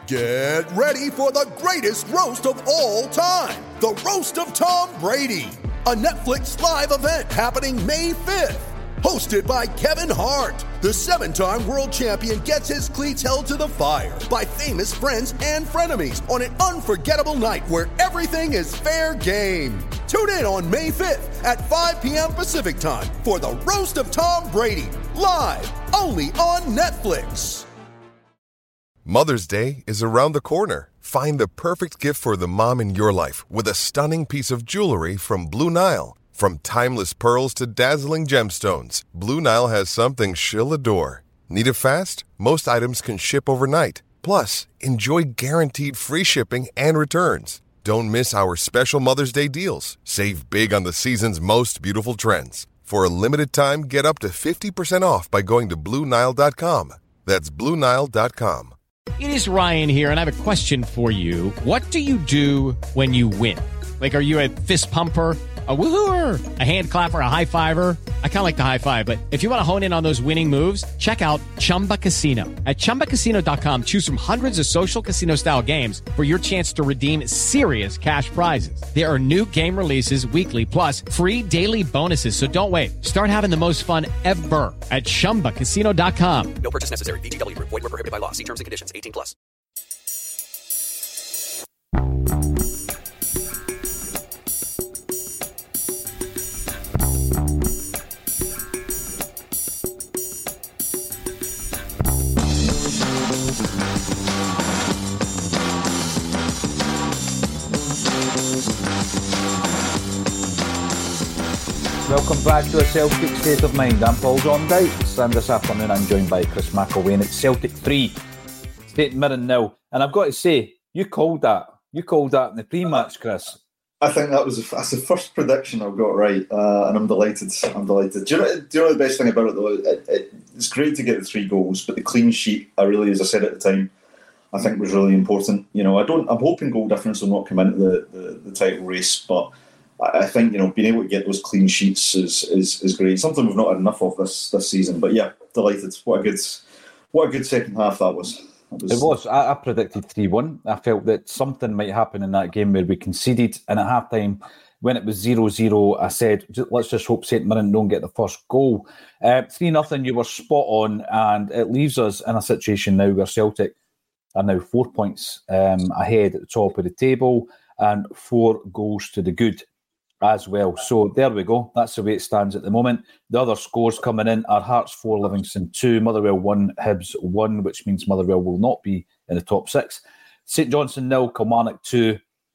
Get ready for the greatest roast of all time. The Roast of Tom Brady. A Netflix live event happening May 5th. Hosted by Kevin Hart. The 7-time world champion gets his cleats held to the fire by famous friends and frenemies on an unforgettable night where everything is fair game. Tune in on May 5th at 5 p.m. Pacific time for the Roast of Tom Brady. Live only on Netflix. Mother's Day is around the corner. Find the perfect gift for the mom in your life with a stunning piece of jewelry from Blue Nile. From timeless pearls to dazzling gemstones, Blue Nile has something she'll adore. Need it fast? Most items can ship overnight. Plus, enjoy guaranteed free shipping and returns. Don't miss our special Mother's Day deals. Save big on the season's most beautiful trends. For a limited time, get up to 50% off by going to BlueNile.com. That's BlueNile.com. It is Ryan here, and I have a question for you. What do you do when you win? Like, are you a fist pumper, a woohooer, a hand clapper, a high fiver? I kind of like the high five, but if you want to hone in on those winning moves, check out Chumba Casino. At ChumbaCasino.com, choose from hundreds of social casino-style games for your chance to redeem serious cash prizes. There are new game releases weekly, plus free daily bonuses, so don't wait. Start having the most fun ever at ChumbaCasino.com. No purchase necessary. VGW. Void where prohibited by law. See terms and conditions. 18+. Welcome back to a Celtic State of Mind. I'm Paul John Dykes, and this afternoon I'm joined by Chris McElwain. It's Celtic 3, St Mirren 0. And I've got to say, you called that. You called that in the pre-match, Chris. I think that's the first prediction I've got right, and I'm delighted. Do you know the best thing about it, though? It's great to get the 3 goals, but the clean sheet, as I said at the time, I think was really important. You know, I'm hoping goal difference will not come into the title race, but I think, being able to get those clean sheets is great. Something we've not had enough of this season. But yeah, delighted. What a good second half that was. It was. I predicted 3-1. I felt that something might happen in that game where we conceded, and at half-time, when it was 0-0, I said, let's just hope St Mirren don't get the first goal. 3-0, you were spot on, and it leaves us in a situation now where Celtic are now 4 points ahead at the top of the table and 4 goals to the good as well. So there we go. That's the way it stands at the moment. The other scores coming in are Hearts 4, Livingston 2, Motherwell 1, Hibs 1, which means Motherwell will not be in the top 6. St Johnstone 0, Kilmarnock 2,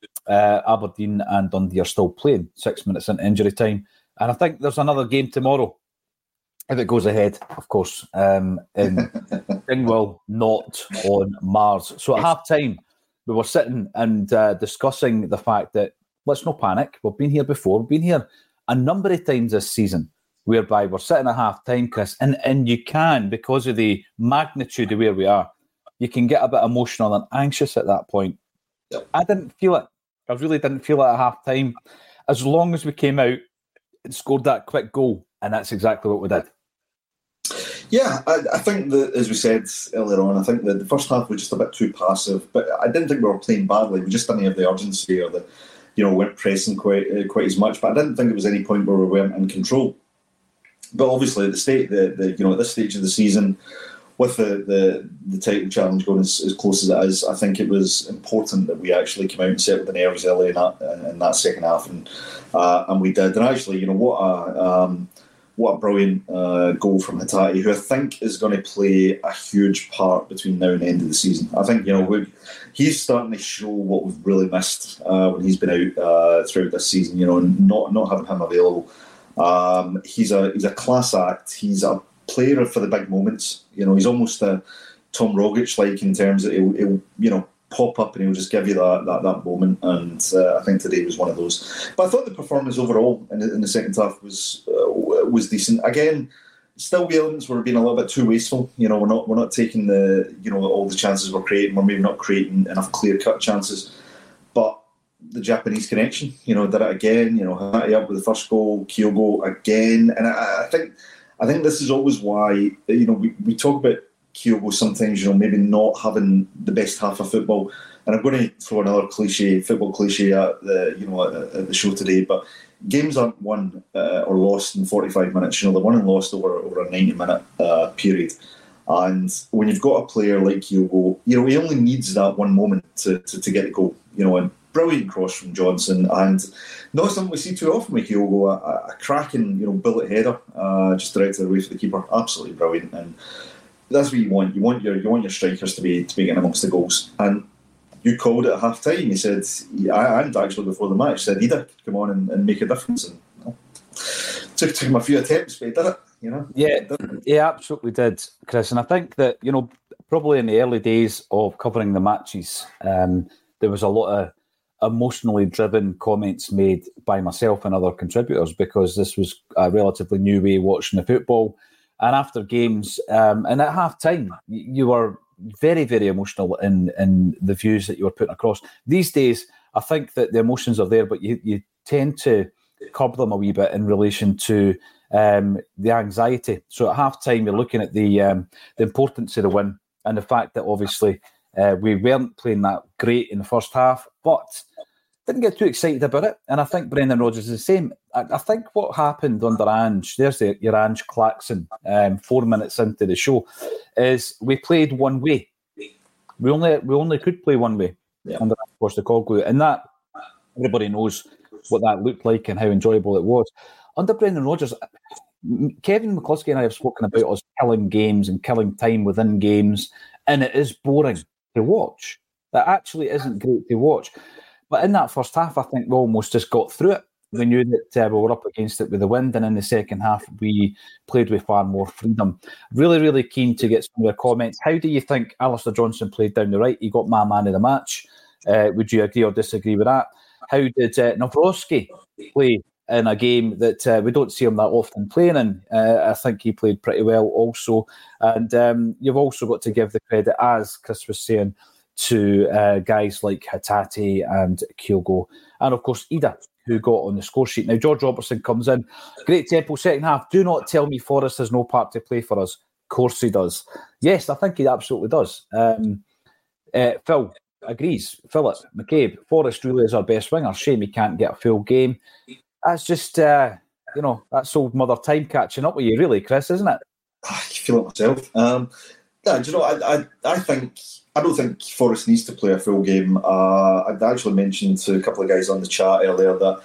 Aberdeen and Dundee are still playing 6 minutes into injury time. And I think there's another game tomorrow, if it goes ahead, of course, in Dingwall, not on Mars. So at half-time, we were sitting and discussing the fact that let's not panic. We've been here before. We've been here a number of times this season whereby we're sitting at half-time, Chris, and you can, because of the magnitude of where we are, you can get a bit emotional and anxious at that point. Yep. I didn't feel it. I really didn't feel it at half-time. As long as we came out and scored that quick goal, and that's exactly what we did. Yeah, I think that, as we said earlier on, I think that the first half was just a bit too passive, but I didn't think we were playing badly. We just didn't have the urgency or weren't pressing quite as much. But I didn't think there was any point where we weren't in control. But obviously, at this stage of the season, with the title challenge going as close as it is, I think it was important that we actually came out and settled the nerves early in that second half, and we did. And actually, what a brilliant goal from Hatate, who I think is going to play a huge part between now and the end of the season. I think he's starting to show what we've really missed when he's been out throughout this season. And not having him available. He's a class act. He's a player for the big moments. He's almost a Tom Rogic like in terms that he'll pop up and he'll just give you that moment. And I think today was one of those. But I thought the performance overall in the second half was decent. Again, still the elements were being a little bit too wasteful. We're not taking all the chances we're creating. We're maybe not creating enough clear-cut chances. But the Japanese connection, did it again. Hatate up with the first goal, Kyogo again, and I think this is always why we talk about Kyogo sometimes, maybe not having the best half of football. And I'm going to throw another football cliche at the show today, but games aren't won or lost in 45 minutes. They're won and lost over a 90-minute period. And when you've got a player like Kyogo, he only needs that one moment to get the goal. And brilliant cross from Johnson, and not something we see too often with Kyogo. A cracking, bullet header, just directed away for the keeper. Absolutely brilliant, and that's what you want. You want your strikers to be getting amongst the goals. And you called it at half time. You said, and actually before the match, said Idah could come on and make a difference. And took him a few attempts, but he did it. Yeah, he absolutely did, Chris. And I think that probably in the early days of covering the matches, there was a lot of emotionally driven comments made by myself and other contributors, because this was a relatively new way of watching the football. And after games, and at half time, you were very, very emotional in the views that you were putting across. These days, I think that the emotions are there, but you tend to curb them a wee bit in relation to the anxiety. So at half time, you're looking at the importance of the win and the fact that obviously we weren't playing that great in the first half, but didn't get too excited about it. And I think Brendan Rodgers is the same. I think what happened under Ange, there's your Ange klaxon 4 minutes into the show, is we played one way. We only could play one way under Postecoglou, and that everybody knows what that looked like and how enjoyable it was. Under Brendan Rodgers, Kevin McCluskey and I have spoken about us killing games and killing time within games, and it is boring to watch. That actually isn't great to watch. But in that first half, I think we almost just got through it. We knew that we were up against it with the wind, and in the second half, we played with far more freedom. Really, really keen to get some of the comments. How do you think Alistair Johnston played down the right? He got my man of the match. Would you agree or disagree with that? How did Nawrocki play in a game that we don't see him that often playing in? I think he played pretty well also. And you've also got to give the credit, as Chris was saying, to guys like Hatate and Kyogo, and of course Idah, who got on the score sheet. Now George Robertson comes in, great tempo second half. Do not tell me Forrest has no part to play for us. Of course he does. Yes, I think he absolutely does. Phil agrees. Philip McCabe, Forrest really is our best winger. Shame he can't get a full game. That's just that's old mother time catching up with you, really, Chris, isn't it? I feel it myself. I don't think Forrest needs to play a full game. I'd actually mentioned to a couple of guys on the chat earlier that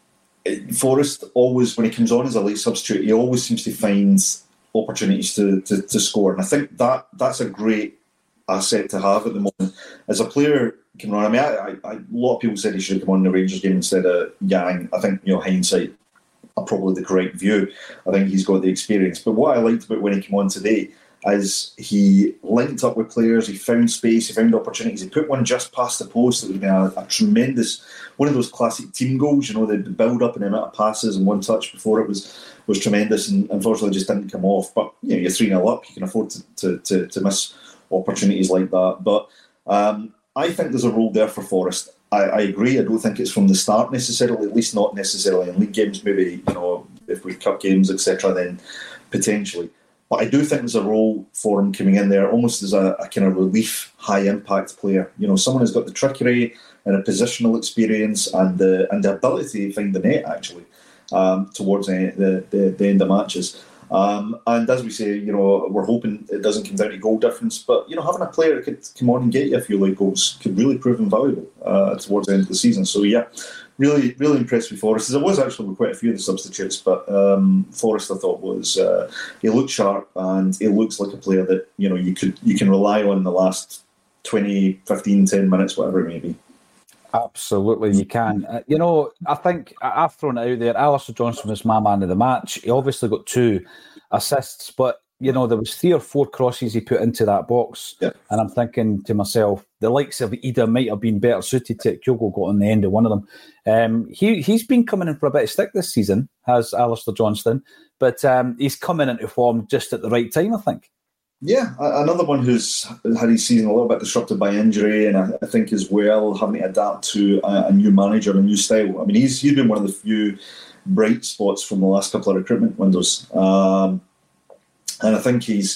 Forrest always, when he comes on as a late substitute, he always seems to find opportunities to score. And I think that's a great asset to have at the moment. As a player, Cameron, I mean, a lot of people said he should have come on in the Rangers game instead of Yang. I think, hindsight, probably the correct view. I think he's got the experience. But what I liked about when he came on today is he linked up with players, he found space, he found opportunities. He put one just past the post that would have been a tremendous, one of those classic team goals, the build up and the amount of passes and one touch before it was tremendous, and unfortunately just didn't come off. But you're 3-0 up, you can afford to miss opportunities like that. But I think there's a role there for Forrest. I agree. I don't think it's from the start necessarily, at least not necessarily in league games. Maybe, if we cup games, etc., then potentially. But I do think there's a role for him coming in there almost as a kind of relief, high-impact player. Someone who's got the trickery and a positional experience and the ability to find the net, actually, towards the end of matches. And as we say, we're hoping it doesn't come down to goal difference. But, having a player that could come on and get you a few late goals could really prove invaluable towards the end of the season. So, yeah, really, really impressed with Forrest. There was actually with quite a few of the substitutes, but Forrest, I thought, was he looked sharp, and he looks like a player that you can rely on the last 20, 15, 10 minutes, whatever it may be. Absolutely, you can. I think I've thrown it out there. Alistair Johnston was my man of the match. He obviously got 2 assists, but there was 3 or 4 crosses he put into that box. Yeah. And I'm thinking to myself, the likes of Idah might have been better suited to it. Kyogo got on the end of one of them. He's been coming in for a bit of stick this season, has Alistair Johnston, but he's coming into form just at the right time, I think. Yeah, another one who's had his season a little bit disrupted by injury, and I think as well having to adapt to a new manager and a new style. I mean, he's been one of the few bright spots from the last couple of recruitment windows. And I think he's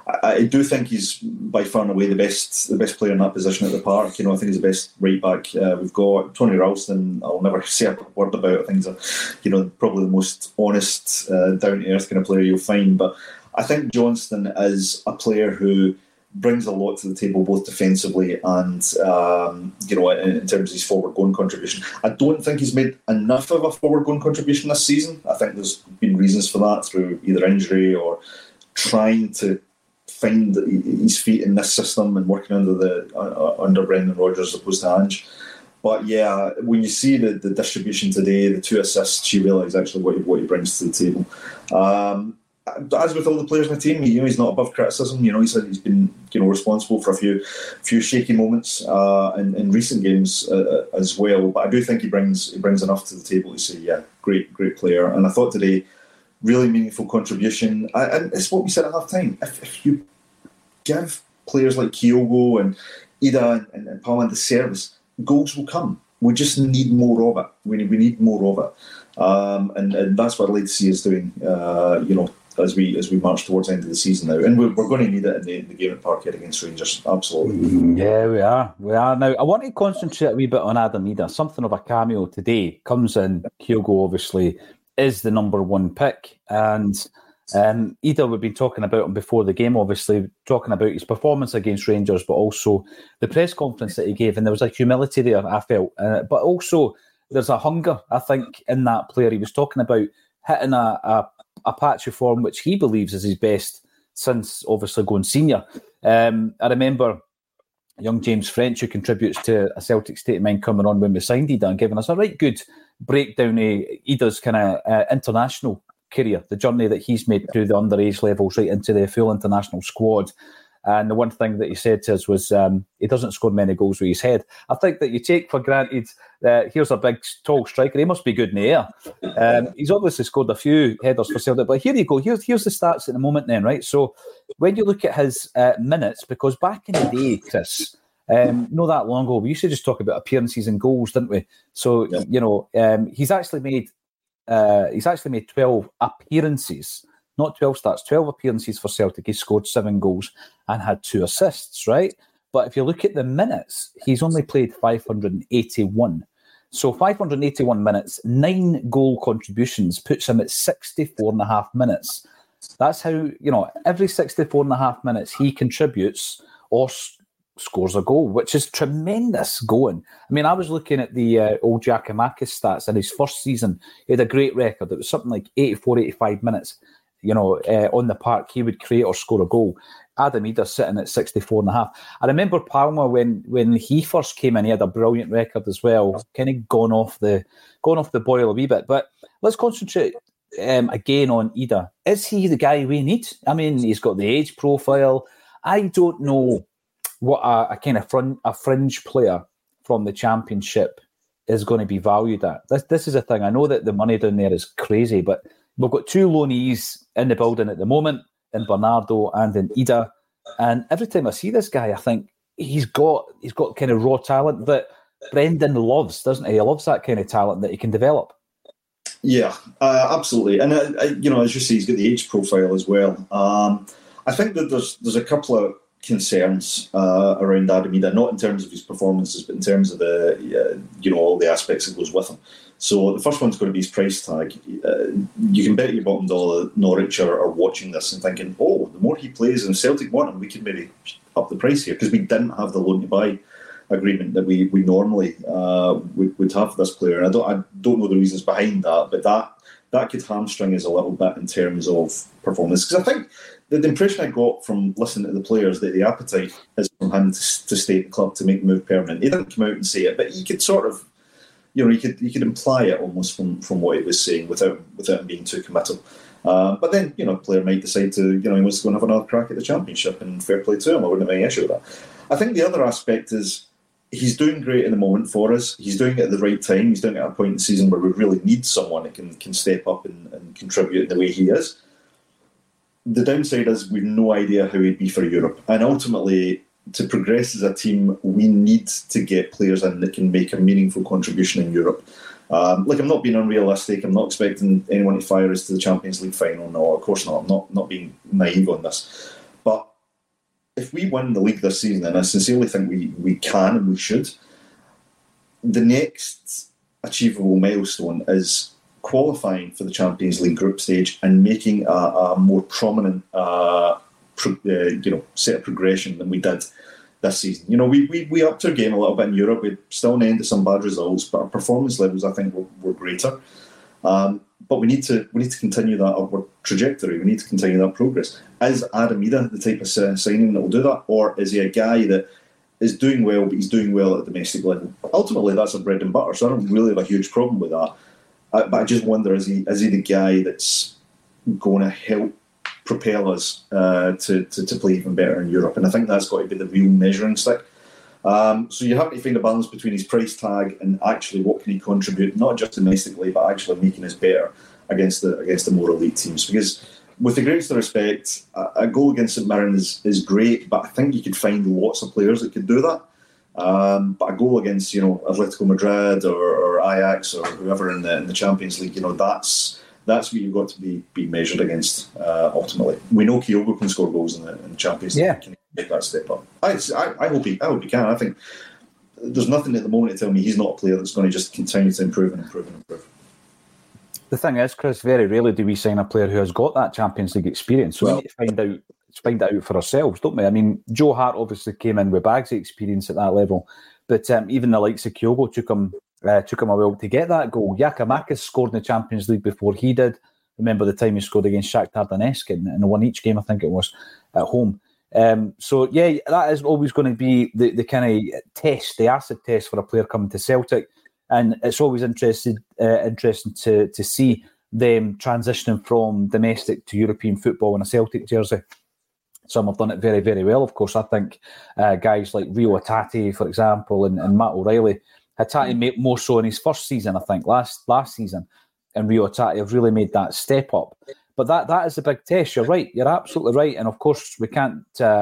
I do think he's by far and away the best player in that position at the Park. I think he's the best right back we've got. Tony Ralston, I'll never say a word about. I think he's probably the most honest, down to earth kind of player you'll find. But I think Johnston is a player who brings a lot to the table, both defensively and in terms of his forward-going contribution. I don't think he's made enough of a forward-going contribution this season. I think there's been reasons for that through either injury or trying to find his feet in this system and working under Brendan Rodgers as opposed to Ange. But yeah, when you see the distribution today, the 2 assists, you realise actually what he brings to the table. As with all the players in the team, he's not above criticism. He said he's been responsible for a few shaky moments in recent games as well. But I do think he brings enough to the table to say, yeah, great player. And I thought today, really meaningful contribution. And it's what we said at half time. If you give players like Kyogo and Ida and Palma the service, goals will come. We just need more of it. We need more of it. And that's what I'd like to see us doing, as we march towards the end of the season now. And we're going to need it in the game at Parkhead against Rangers, absolutely. Yeah, we are. Now, I want to concentrate a wee bit on Adam Ida. Something of a cameo today. Comes in, Kyogo obviously is the number one pick. And Ida, we've been talking about him before the game, obviously, talking about his performance against Rangers, but also the press conference that he gave. And there was a humility there, I felt. But also, there's a hunger, I think, in that player. He was talking about hitting a patch of form which he believes is his best since obviously going senior. I remember young James French, who contributes to a Celtic State of Mind, coming on when we signed Ida and giving us a right good breakdown of Ida's kind of international career, the journey that he's made through the underage levels right into the full international squad. And the one thing that he said to us was he doesn't score many goals with his head. I think that you take for granted that here's a big, tall striker. He must be good in the air. He's obviously scored a few headers for Celtic. But here you go. Here's the stats at the moment then, right? So when you look at his minutes, because back in the day, Chris, not that long ago, we used to just talk about appearances and goals, didn't we? So, he's actually made 12 appearances. Not 12 starts, 12 appearances for Celtic. He scored 7 goals and had 2 assists, right? But if you look at the minutes, he's only played 581. So 581 minutes, 9 goal contributions puts him at 64.5 minutes. That's how, every 64.5 minutes he contributes or scores a goal, which is tremendous going. I mean, I was looking at the old Giacomakis stats in his first season. He had a great record. It was something like 84, 85 minutes. On the park, he would create or score a goal. Adam Ida sitting at 64.5. I remember Palma when he first came in, he had a brilliant record as well. Kind of gone off the boil a wee bit. But let's concentrate again on Ida. Is he the guy we need? I mean, he's got the age profile. I don't know what a kind of a fringe player from the Championship is going to be valued at. This is a thing. I know that the money down there is crazy, but we've got 2 loanees in the building at the moment, in Bernardo and in Ida. And every time I see this guy, I think he's got kind of raw talent that Brendan loves, doesn't he? He loves that kind of talent that he can develop. Yeah, absolutely. And, as you say, he's got the age profile as well. I think that there's a couple of concerns around Adam Ida, not in terms of his performances, but in terms of all the aspects that goes with him. So the first one's going to be his price tag. You can bet your bottom dollar Norwich are watching this and thinking, the more he plays and Celtic want him, we could maybe up the price here, because we didn't have the loan to buy agreement that we normally would have for this player. And I don't know the reasons behind that, but that could hamstring us a little bit in terms of performance. Because I think the impression I got from listening to the players that the appetite is from him to stay at the club, to make the move permanent. He didn't come out and say it, but he could sort of, he could imply it almost from what he was saying without him being too committal. But then, a player might decide to, he wants to go and have another crack at the Championship, and fair play to him. I wouldn't have any issue with that. I think the other aspect is he's doing great in the moment for us. He's doing it at the right time. He's doing it at a point in the season where we really need someone that can step up and contribute in the way he is. The downside is we've no idea how he'd be for Europe. And ultimately, to progress as a team, we need to get players in that can make a meaningful contribution in Europe. I'm not being unrealistic. I'm not expecting anyone to fire us to the Champions League final. No, of course not. I'm not being naive on this. But if we win the league this season, and I sincerely think we can and we should, the next achievable milestone is qualifying for the Champions League group stage and making a more prominent set of progression than we did this season. You know, we upped our game a little bit in Europe. We still ended some bad results, but our performance levels, I think, were greater. But we need to continue that upward trajectory. We need to continue that progress. Is Adam Idah the type of signing that will do that, or is he a guy that is doing well, but he's doing well at the domestic level? Ultimately, that's a bread and butter, so I don't really have a huge problem with that. But I just wonder, is he the guy that's going to help propel us to play even better in Europe? And I think that's got to be the real measuring stick. So you have to find a balance between his price tag and actually what can he contribute, not just domestically, but actually making us better against the more elite teams. Because with the greatest respect, a goal against St Mirren is great, but I think you could find lots of players that could do that. But a goal against, Atletico Madrid or Ajax or whoever in the Champions League, that's what you've got to be measured against. Ultimately, we know Kyogo can score goals in the Champions League. Can he make that step up? I hope he can. I think there's nothing at the moment to tell me he's not a player that's going to just continue to improve and improve and improve. The thing is, Chris, very rarely do we sign a player who has got that Champions League experience. So we need to find it out for ourselves, don't we? I mean, Joe Hart obviously came in with Bagsy experience at that level, but even the likes of Kyogo took him a while to get that goal. Giakoumakis scored in the Champions League before he did. Remember the time he scored against Shakhtar Donetsk and won each game, I think it was, at home. So that is always going to be the kind of test, the acid test for a player coming to Celtic. And it's always interesting to see them transitioning from domestic to European football in a Celtic jersey. Some have done it very, very well. Of course, I think guys like Rio Hatate, for example, and Matt O'Reilly. Hatate made more so in his first season, I think, last season. And Rio Hatate have really made that step up. But that is a big test. You're right. You're absolutely right. And of course, we can't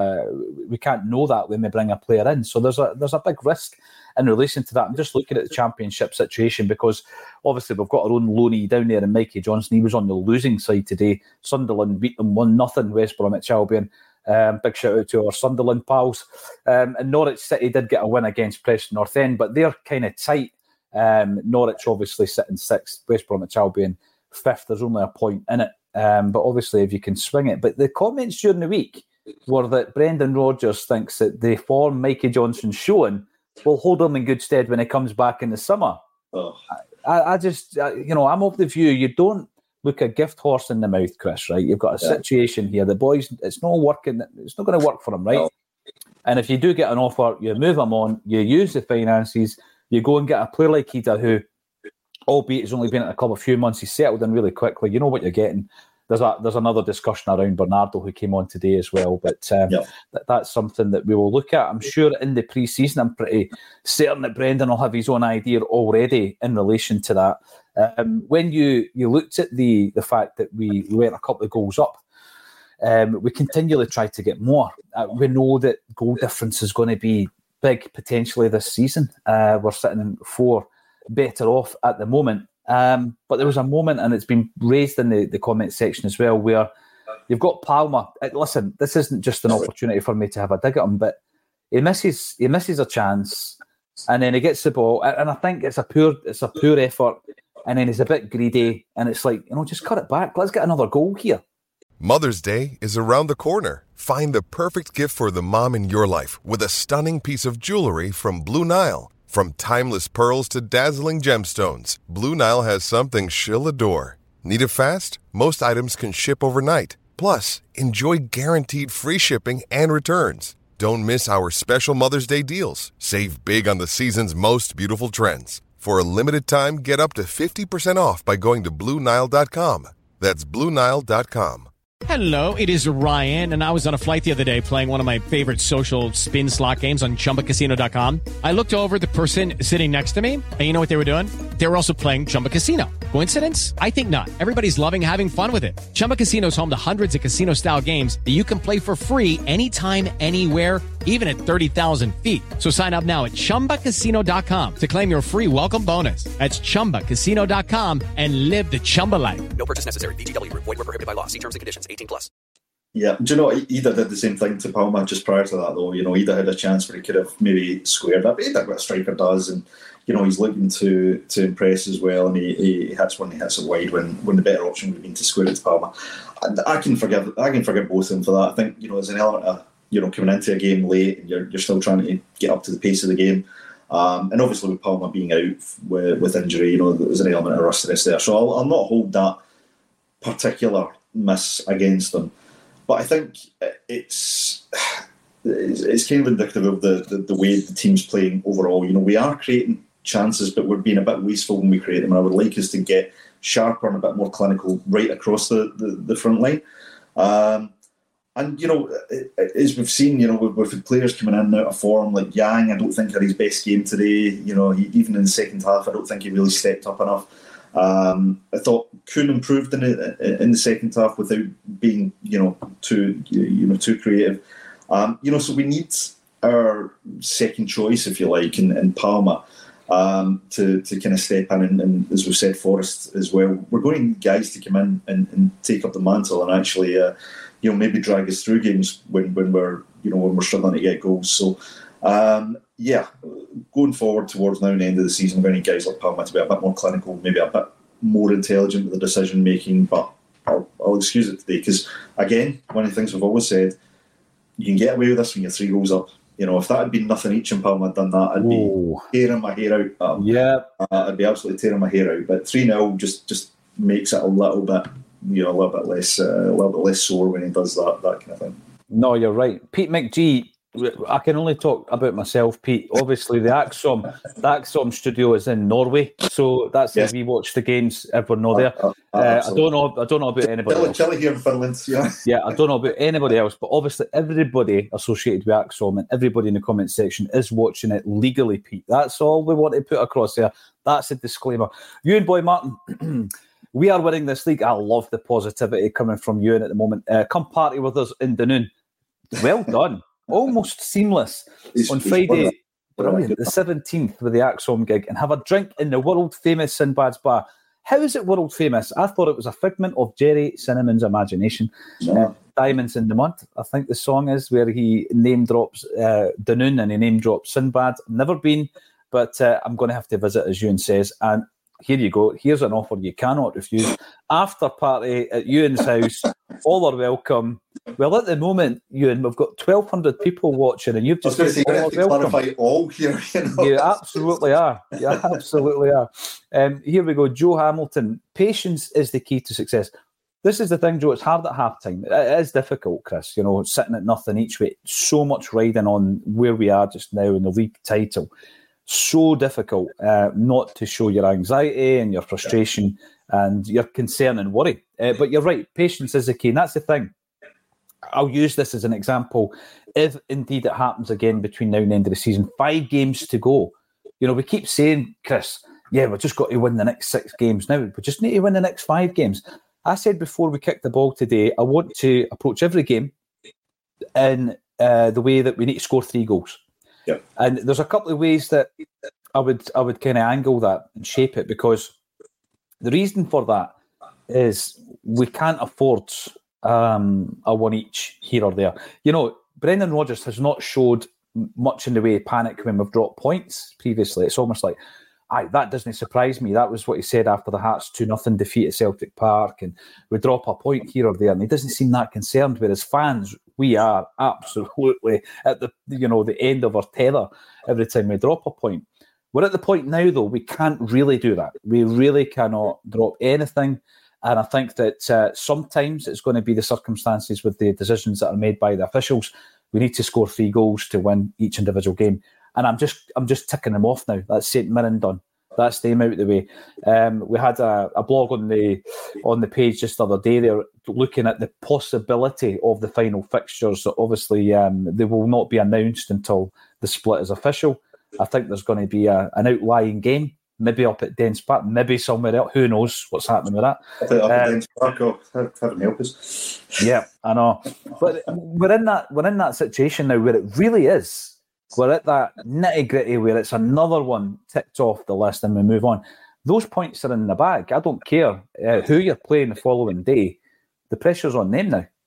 know that when we bring a player in. So there's a big risk in relation to that. I'm just looking at the Championship situation because obviously we've got our own loanee down there, and Mikey Johnson. He was on the losing side today. Sunderland beat them 1-0. West Bromwich Albion. Big shout out to our Sunderland pals. And Norwich City did get a win against Preston North End, but they're kind of tight. Norwich obviously sitting 6th. West Bromwich Albion 5th. There's only a point in it. But obviously, if you can swing it. But the comments during the week were that Brendan Rodgers thinks that the form Mikey Johnson's showing will hold him in good stead when he comes back in the summer. Oh. I just, I'm of the view you don't look a gift horse in the mouth, Chris, right? You've got a situation here. The boys, it's not working. It's not going to work for him, right? No. And if you do get an offer, you move him on, you use the finances, you go and get a player like Idah who, albeit he's only been at the club a few months, he's settled in really quickly. You know what you're getting. There's another discussion around Bernardo who came on today as well, but that's something that we will look at. I'm sure in the pre-season, I'm pretty certain that Brendan will have his own idea already in relation to that. When you looked at the fact that we went a couple of goals up, we continually try to get more. We know that goal difference is going to be big potentially this season. We're sitting in 4 better off at the moment. But there was a moment, and it's been raised in the comment section as well, where you've got Palmer. Listen, this isn't just an opportunity for me to have a dig at him, but he misses a chance, and then he gets the ball, and I think it's a poor effort, and then he's a bit greedy, and it's like, just cut it back. Let's get another goal here. Mother's Day is around the corner. Find the perfect gift for the mom in your life with a stunning piece of jewelry from Blue Nile. From timeless pearls to dazzling gemstones, Blue Nile has something she'll adore. Need it fast? Most items can ship overnight. Plus, enjoy guaranteed free shipping and returns. Don't miss our special Mother's Day deals. Save big on the season's most beautiful trends. For a limited time, get up to 50% off by going to BlueNile.com. That's BlueNile.com. Hello, it is Ryan, and I was on a flight the other day playing one of my favorite social spin slot games on ChumbaCasino.com. I looked over at the person sitting next to me, and you know what they were doing? They were also playing Chumba Casino. Coincidence? I think not. Everybody's loving having fun with it. Chumba Casino is home to hundreds of casino-style games that you can play for free anytime, anywhere, even at 30,000 feet. So sign up now at ChumbaCasino.com to claim your free welcome bonus. That's ChumbaCasino.com and live the Chumba life. No purchase necessary. VGW. Void where prohibited by law. See terms and conditions. 18+. Yeah, do you know, Ida did the same thing to Palma just prior to that, though. You know, Ida had a chance where he could have maybe squared up. He did what a striker does, and, you know, he's looking to impress as well, and he hits one, he hits it wide when the better option would have been to square it to Palma. And I can forgive both of them for that. I think, you know, there's an element of, you know, coming into a game late and you're still trying to get up to the pace of the game. And obviously with Palma being out with injury, you know, there's an element of rustiness there. So I'll not hold that particular miss against them. But I think it's kind of indicative of the way the team's playing overall. You know, we are creating chances, but we're being a bit wasteful when we create them. And I would like us to get sharper and a bit more clinical right across the front line. And, you know, as we've seen, you know, with the players coming in and out of form, like Yang, I don't think had his best game today. You know, even in the second half, I don't think he really stepped up enough. I thought Kuhn improved in the second half without being, you know, too creative. You know, so we need our second choice, if you like, in Palma to kind of step in, and as we've said, Forrest as well. We're going to need guys to come in and take up the mantle and actually, you know, maybe drag us through games when we're struggling to get goals. So. Yeah, going forward towards now and the end of the season, we're going to need guys like Palma to be a bit more clinical, maybe a bit more intelligent with the decision making. But I'll excuse it today because, again, one of the things we've always said, you can get away with this when you're 3 goals up. You know, if that had been nothing each and Palma had done that, I'd be tearing my hair out. I'd be absolutely tearing my hair out. But 3-0 just makes it a little bit less sore when he does that kind of thing. No, you're right, Pete McGee. I can only talk about myself, Pete. Obviously, the Axom studio is in Norway, so that's if we watch the games if we're not there. I don't know about anybody else. Chilly here in Finland, yeah. I don't know about anybody else, but obviously everybody associated with Axom and everybody in the comments section is watching it legally, Pete. That's all we want to put across there. That's a disclaimer. Ewan Boy Martin, we are winning this league. I love the positivity coming from Ewan at the moment. Come party with us in Dunoon. Well done. Almost seamless on Friday, brilliant, the 17th with the Axom gig, and have a drink in the world-famous Sinbad's Bar. How is it world-famous? I thought it was a figment of Jerry Cinnamon's imagination. Diamonds in the Mud, I think the song is, where he name-drops Dunoon and he name-drops Sinbad. Never been, but I'm going to have to visit, as Ewan says, and here you go. Here's an offer you cannot refuse. After party at Ewan's house. All are welcome. Well, at the moment, Ewan, we've got 1,200 people watching, and you've just said all are welcome. Clarify all here. You know? You absolutely are. You absolutely are. Here we go. Joe Hamilton. Patience is the key to success. This is the thing, Joe. It's hard at halftime. It is difficult, Chris. You know, sitting at nothing each way. So much riding on where we are just now in the league title. So difficult not to show your anxiety and your frustration and your concern and worry. But you're right, patience is the key. And that's the thing. I'll use this as an example. If indeed it happens again between now and the end of the season, 5 games to go. You know, we keep saying, Chris, we've just got to win the next 6 games. Now, we just need to win the next 5 games. I said before we kick the ball today, I want to approach every game in the way that we need to score 3 goals. Yep. And there's a couple of ways that I would kind of angle that and shape it, because the reason for that is we can't afford a one each here or there. You know, Brendan Rodgers has not showed much in the way of panic when we've dropped points previously. It's almost like, that doesn't surprise me. That was what he said after the Hearts 2-0 defeat at Celtic Park, and we drop a point here or there, and he doesn't seem that concerned. Whereas fans, we are absolutely at the end of our tether every time we drop a point. We're at the point now, though, we can't really do that. We really cannot drop anything. And I think that sometimes it's going to be the circumstances with the decisions that are made by the officials. We need to score 3 goals to win each individual game. And I'm just ticking them off now. That's St Mirren done. That's them out of the way. We had a blog on the page just the other day there looking at the possibility of the final fixtures. So obviously, they will not be announced until the split is official. I think there's going to be an outlying game, maybe up at Dens Park, maybe somewhere else. Who knows what's happening with that? Up at Dens Park, heaven help us. Yeah, I know. But we're in that situation now where it really is. We're at that nitty-gritty where it's another one ticked off the list and we move on. Those points are in the bag. I don't care who you're playing the following day. The pressure's on them now.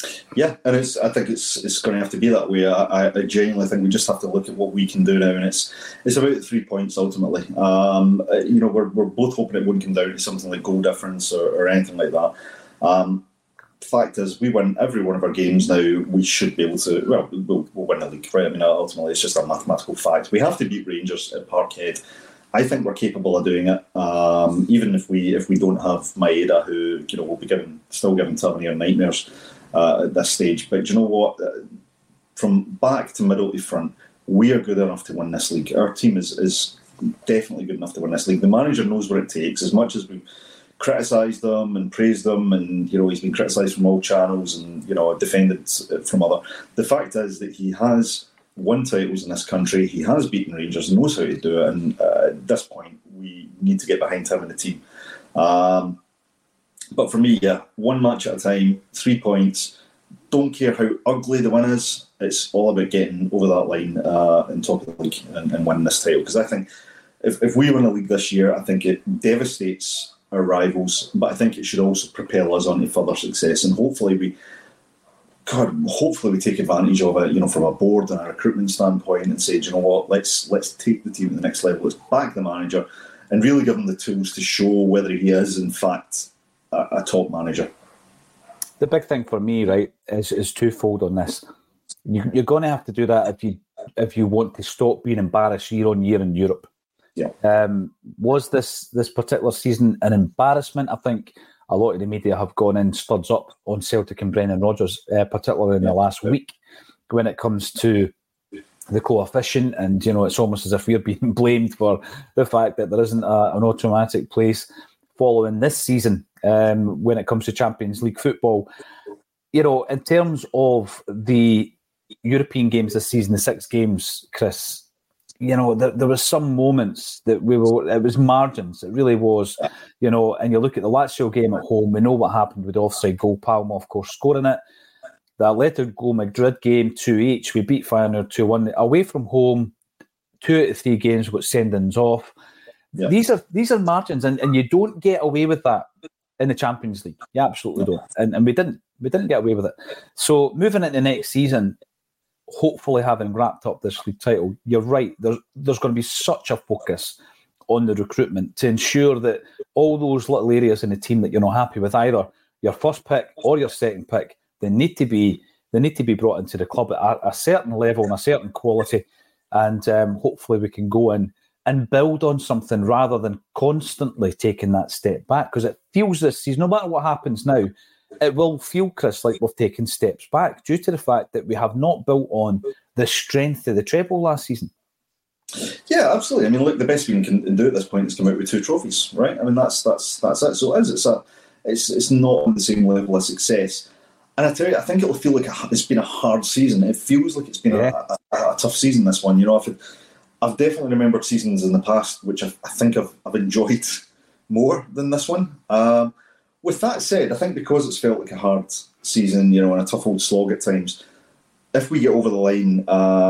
Yeah, and I think it's going to have to be that way. I genuinely think we just have to look at what we can do now, and it's about the 3 points ultimately. We're both hoping it wouldn't come down to something like goal difference or anything like that. The fact is, we win every one of our games now. We should be able to. Well, we'll win the league, right? I mean, ultimately, it's just a mathematical fact. We have to beat Rangers at Parkhead. I think we're capable of doing it, even if we don't have Maeda, who will be still giving Tavernier nightmares at this stage. But do you know what? From back to middle to front, we are good enough to win this league. Our team is definitely good enough to win this league. The manager knows what it takes. As much as we criticised them and praised them, and he's been criticised from all channels and defended from other. The fact is that he has won titles in this country. He has beaten Rangers, knows how to do it, and at this point we need to get behind him and the team. But for me, one match at a time, 3 points. Don't care how ugly the win is. It's all about getting over that line and top of the league and winning this title. Because I think if we win the league this year, I think it devastates our rivals, but I think it should also propel us on to further success. And hopefully we take advantage of it, from a board and a recruitment standpoint, and say, do you know what, let's take the team to the next level. Let's back the manager and really give him the tools to show whether he is in fact a top manager. The big thing for me, right, is twofold on this. You're going to have to do that if you want to stop being embarrassed year on year in Europe. Yeah. Was this particular season an embarrassment? I think a lot of the media have gone in studs up on Celtic and Brendan Rodgers, particularly in the last week, when it comes to the coefficient, and it's almost as if we're being blamed for the fact that there isn't an automatic place following this season when it comes to Champions League football. In terms of the European games this season, the 6 games, Chris, there was some moments that it was margins. It really was, and you look at the Lazio game at home, we know what happened with the offside goal, Palma, of course, scoring it. The Atletico Madrid game, 2-H, we beat Feyenoord 2-1. Away from home, 2 out of 3 games got send-ins off. Yeah. These are margins, and you don't get away with that in the Champions League. You absolutely don't. And we didn't get away with it. So moving into next season, hopefully having wrapped up this league title, you're right, there's going to be such a focus on the recruitment to ensure that all those little areas in the team that you're not happy with, either your first pick or your second pick, they need to be brought into the club at a certain level and a certain quality, and hopefully we can go in and build on something rather than constantly taking that step back, because it feels this season, no matter what happens now, it will feel, Chris, like we've taken steps back due to the fact that we have not built on the strength of the treble last season. Yeah, absolutely. I mean, look, the best we can do at this point is come out with 2 trophies, right? I mean, that's it. So it's not on the same level of success. And I tell you, I think it'll feel like it's been a hard season. It feels like it's been a tough season, this one. I've definitely remembered seasons in the past which I think I've enjoyed more than this one. With that said, I think because it's felt like a hard season, and a tough old slog at times, if we get over the line,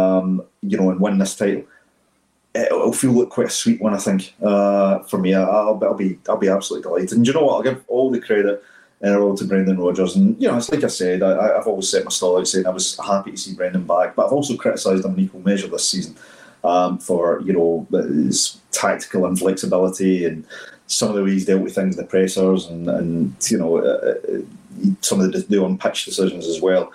and win this title, it'll feel like quite a sweet one, I think, for me. I'll be absolutely delighted. And you know what? I'll give all the credit in the world to Brendan Rodgers. And, it's like I said, I've always set my stall out saying I was happy to see Brendan back, but I've also criticised him in equal measure this season for, his tactical inflexibility and some of the ways he's dealt with things in the pressers and some of the on-pitch decisions as well.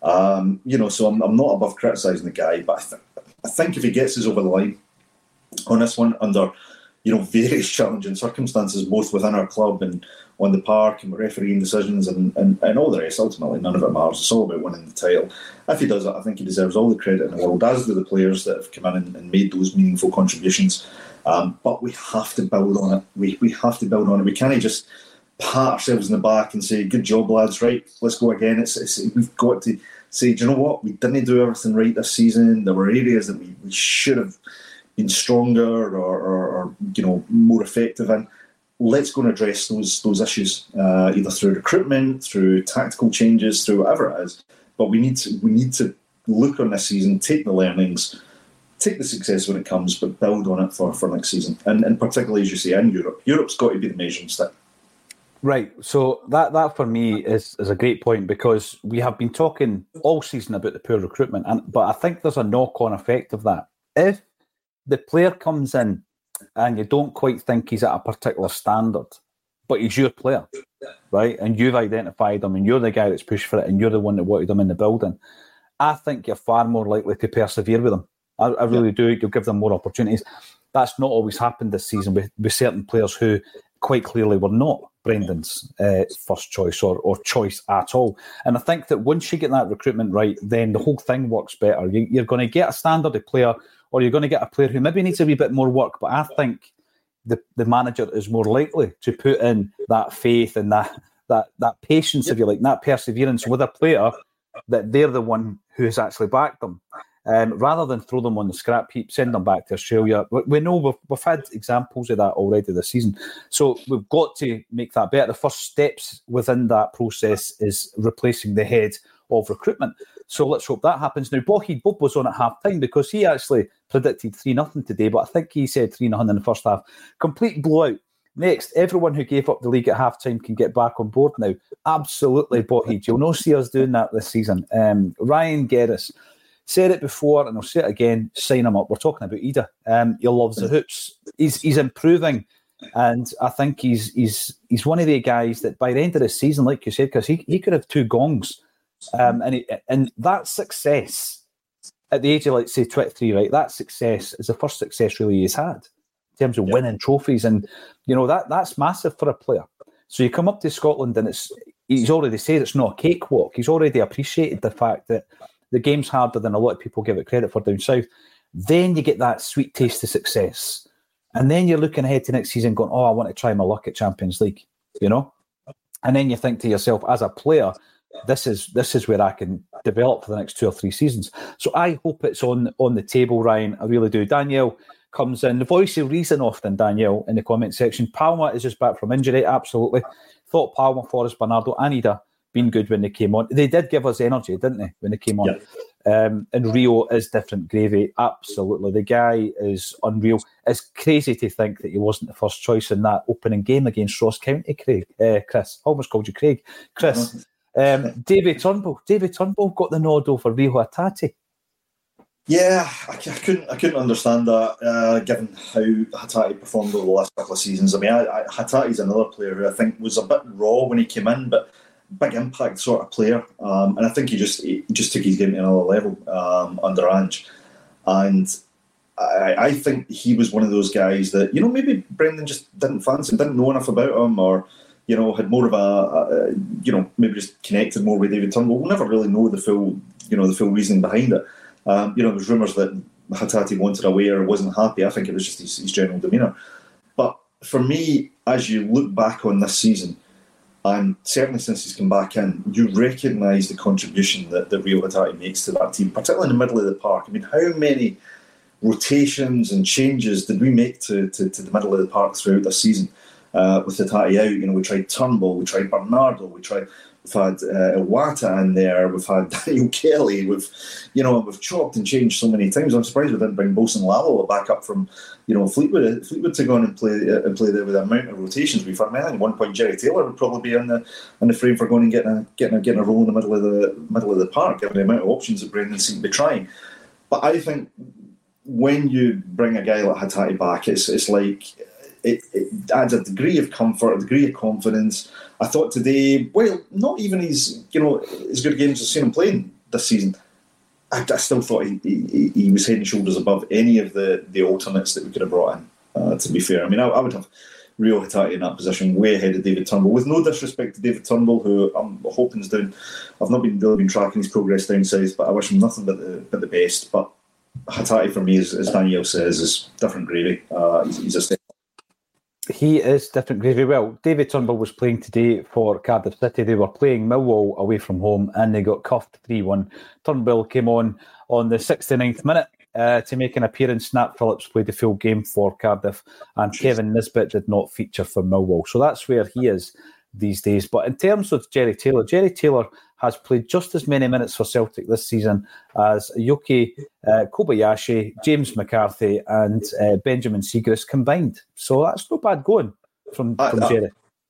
So I'm not above criticising the guy, but I think if he gets us over the line on this one under, various challenging circumstances, both within our club and on the park and refereeing decisions and all the rest, ultimately none of it matters. It's all about winning the title. If he does it, I think he deserves all the credit in the world, as do the players that have come in and made those meaningful contributions. But we have to build on it. We have to build on it. We can't just pat ourselves in the back and say, good job, lads, right, let's go again. We've got to say, do you know what? We didn't do everything right this season. There were areas that we should have been stronger or more effective in. Let's go and address those issues, either through recruitment, through tactical changes, through whatever it is. But we need to look on this season, take the learnings, take the success when it comes, but build on it for next season. And particularly, as you say, in Europe. Europe's got to be the measuring stick. Right, so that for me is a great point, because we have been talking all season about the poor recruitment, but I think there's a knock-on effect of that. If the player comes in and you don't quite think he's at a particular standard, but he's your player, right, and you've identified him and you're the guy that's pushed for it and you're the one that wanted him in the building, I think you're far more likely to persevere with them. I really do. You'll give them more opportunities. That's not always happened this season with certain players who quite clearly were not Brendan's first choice or choice at all. And I think that once you get that recruitment right, then the whole thing works better. You're going to get a standard of player, or you're going to get a player who maybe needs a wee bit more work, but I think the manager is more likely to put in that faith and that patience, if you like, that perseverance with a player, that they're the one who has actually backed them. Rather than throw them on the scrap heap, send them back to Australia. We know we've had examples of that already this season. So we've got to make that better. The first steps within that process is replacing the head of recruitment. So let's hope that happens. Now, Bob was on at half-time because he actually predicted 3-0 today, but I think he said 3-0 in the first half. Complete blowout. Next, everyone who gave up the league at half-time can get back on board now. Absolutely, Boheed. You'll not see us doing that this season. Ryan Geddes. Said it before and I'll say it again, sign him up. We're talking about Ida. He loves the hoops. He's improving, and I think he's one of the guys that by the end of the season, like you said, because he could have 2 gongs, and that success at the age of, like, say, 23, right? That success is the first success really he's had in terms of winning trophies, and that's massive for a player. So you come up to Scotland and he's already said it's not a cakewalk. He's already appreciated the fact that the game's harder than a lot of people give it credit for down south. Then you get that sweet taste of success. And then you're looking ahead to next season going, I want to try my luck at Champions League, And then you think to yourself, as a player, this is where I can develop for the next 2 or 3 seasons. So I hope it's on the table, Ryan. I really do. Danielle comes in. The voice of reason often, Danielle, in the comment section. Palma is just back from injury. Absolutely. Thought Palma, Forrest, Bernardo, and Ida been good when they came on. They did give us energy, didn't they, when they came on? Yeah. And Rio is different gravy. Absolutely. The guy is unreal. It's crazy to think that he wasn't the first choice in that opening game against Ross County, Chris. Almost called you Craig. Chris. David Turnbull. David Turnbull got the nod over Rio Hatate. Yeah, I couldn't understand that, given how Hatate performed over the last couple of seasons. I mean, Hatate's another player who I think was a bit raw when he came in, but big impact sort of player, and I think he just took his game to another level under Ange, and I think he was one of those guys that maybe Brendan just didn't fancy, didn't know enough about him, or had more of a maybe just connected more with David Turnbull. We'll never really know the full reasoning behind it. There was rumours that Hatate wanted away or wasn't happy. I think it was just his general demeanour. But for me, as you look back on this season, and certainly since he's come back in, you recognise the contribution that Rio Hatate makes to that team, particularly in the middle of the park. I mean, how many rotations and changes did we make to the middle of the park throughout this season with Hatate out? We tried Turnbull, we tried Bernardo, we've had Iwata in there, we've had Daniel Kelly, we've chopped and changed so many times. I'm surprised we didn't bring Bosun Lalo back up from Fleetwood to go on and play there with the amount of rotations we've had. I think at one point Jerry Taylor would probably be in the frame for going and getting a role in the middle of the park, given the amount of options that Brendan seemed to be trying. But I think when you bring a guy like Hatate back, it's like it adds a degree of comfort, a degree of confidence. I thought today, well, not even as good games as I've seen him playing this season, I still thought he was head and shoulders above any of the alternates that we could have brought in, to be fair. I mean, I would have Rio Hatate in that position way ahead of David Turnbull, with no disrespect to David Turnbull, who I'm hoping is doing. I've not really been tracking his progress down south, but I wish him nothing but the best. But Hatate, for me, as Danielle says, is different gravy. He's a step. He is different gravy. Well, David Turnbull was playing today for Cardiff City. They were playing Millwall away from home and they got cuffed 3-1. Turnbull came on the 69th minute to make an appearance. Nat Phillips played the full game for Cardiff and Kevin Nisbet did not feature for Millwall. So that's where he is these days. But in terms of Jerry Taylor has played just as many minutes for Celtic this season as Yuki Kobayashi, James McCarthy and Benjamin Siegrist combined. So that's no bad going from Jerry.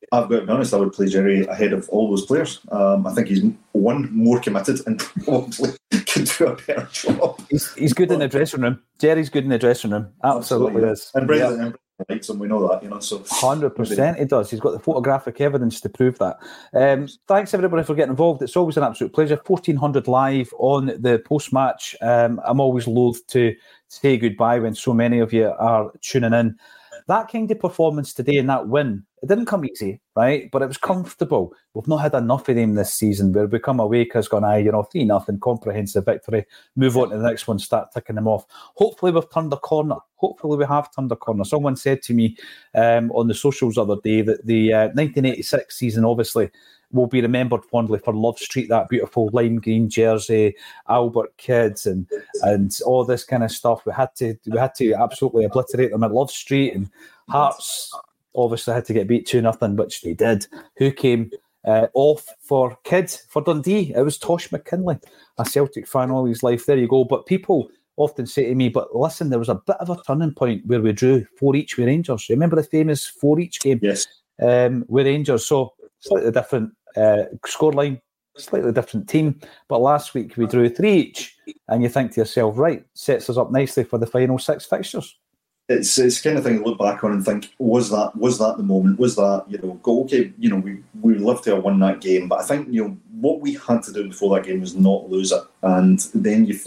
I've got to be honest, I would play Jerry ahead of all those players. I think he's more committed and probably can do a better job. He's good in the dressing room. Jerry's good in the dressing room. Absolutely is. And Brendan likes him, we know that, so 100% he does. He's got the photographic evidence to prove that. Thanks everybody for getting involved. It's always an absolute pleasure. 1400 live on the post-match. I'm always loath to say goodbye when so many of you are tuning in. That kind of performance today and that win, it didn't come easy, right? But it was comfortable. We've not had enough of them this season where we come away because gone, 3-0, comprehensive victory, move on to the next one, start ticking them off. Hopefully we've turned a corner. Hopefully we have turned a corner. Someone said to me on the socials the other day that the 1986 season obviously will be remembered fondly for Love Street, that beautiful lime green jersey, Albert Kids and all this kind of stuff. We had to absolutely obliterate them at Love Street, and Hearts obviously had to get beat 2-0, which they did. Who came off for Kids for Dundee? It was Tosh McKinley, a Celtic fan all his life. There you go. But people often say to me, but listen, there was a bit of a turning point where we drew 4-4 with Rangers. Remember the famous 4-4 game? Yes. With Rangers. So slightly different scoreline, slightly different team. But last week we drew 3-3, and you think to yourself, right, sets us up nicely for the final 6 fixtures. It's kind of thing to look back on and think, was that the moment? Was that, go, okay, we love to have won that game, but I think, what we had to do before that game was not lose it. And then you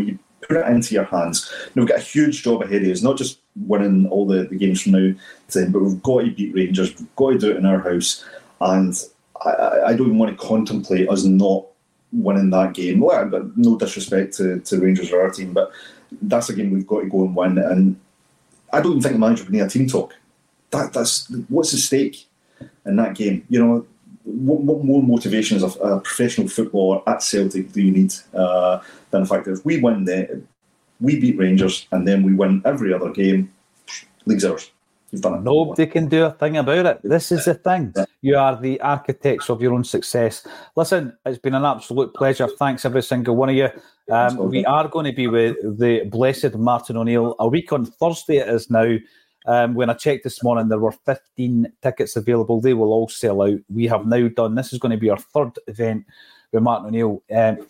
put it into your hands. We've got a huge job ahead of us, not just winning all the games from now to then, but we've got to beat Rangers. We've got to do it in our house. And I don't even want to contemplate us not winning that game. Well, but no disrespect to Rangers or our team, but that's a game we've got to go and win. And I don't even think the manager would need a team talk. That's what's at stake in that game. What more motivation as a professional footballer at Celtic do you need than the fact that if we win we beat Rangers and then we win every other game, league's ours. You've done it. Nobody can do a thing about it. This is the thing. You are the architects of your own success. Listen, it's been an absolute pleasure. Thanks, every single one of you. We are going to be with the blessed Martin O'Neill a week on Thursday. It is now. When I checked this morning, there were 15 tickets available. They will all sell out. We have now done, this is going to be our third event with Martin O'Neill.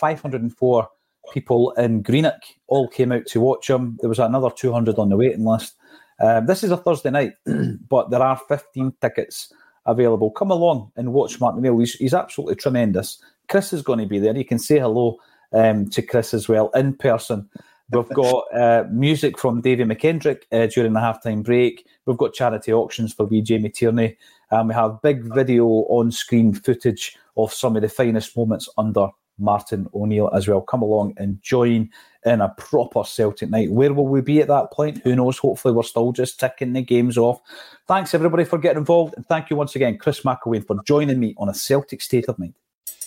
504 people in Greenock all came out to watch him. There was another 200 on the waiting list. This is a Thursday night, but there are 15 tickets available. Come along and watch Martin O'Neill. He's absolutely tremendous. Chris is going to be there. You can say hello to Chris as well in person. We've got music from Davy McKendrick during the halftime break. We've got charity auctions for wee Jamie Tierney. And we have big video on-screen footage of some of the finest moments under Martin O'Neill as well. Come along and join in a proper Celtic night. Where will we be at that point? Who knows? Hopefully we're still just ticking the games off. Thanks everybody for getting involved, and thank you once again, Chris McElwain, for joining me on A Celtic State of Mind.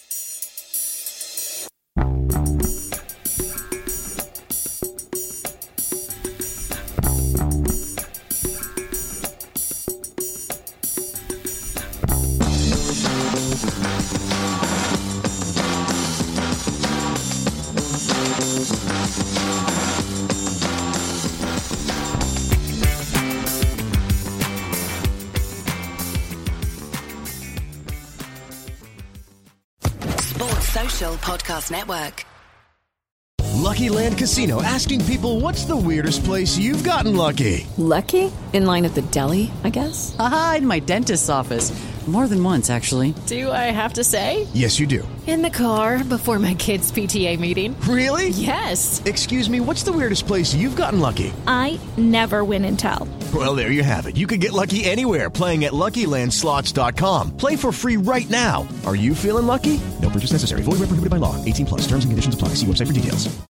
Podcast Network. Lucky Land Casino, asking people, what's the weirdest place you've gotten lucky? Lucky? In line at the deli, I guess? Aha, in my dentist's office. More than once, actually. Do I have to say? Yes, you do. In the car before my kids' PTA meeting. Really? Yes. Excuse me, what's the weirdest place you've gotten lucky? I never win and tell. Well, there you have it. You can get lucky anywhere, playing at LuckyLandSlots.com. Play for free right now. Are you feeling lucky? No purchase necessary. Void where prohibited by law. 18+. Terms and conditions apply. See website for details.